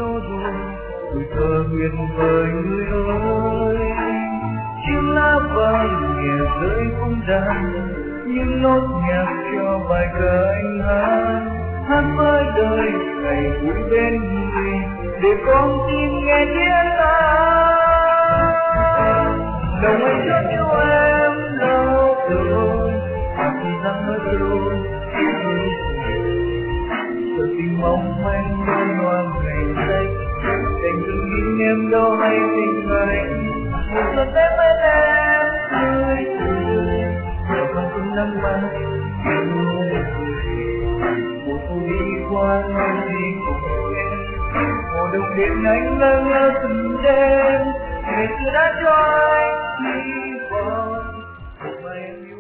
nỗi buồn tuổi thơ nguyện vời người ơi. Chiếc lá vàng nhẹ rơi cũng đàn những nốt nhạc cho bài ca anh hát với đời ngày vui bên người để con tim nghe tiếng ta. Lòng anh cho yêu em lâu rồi thì rằng nói rồi giờ tình mong manh đôi hoa ngày tây tình từng nghĩ em đâu hay tình anh một lần em bên em tươi cười giờ con tim nắng mắt một phố đi qua nói gì cùng em một đồng điện anh lơ ngơ từng đêm ngày xưa đã cho anh hy vọng một ngày em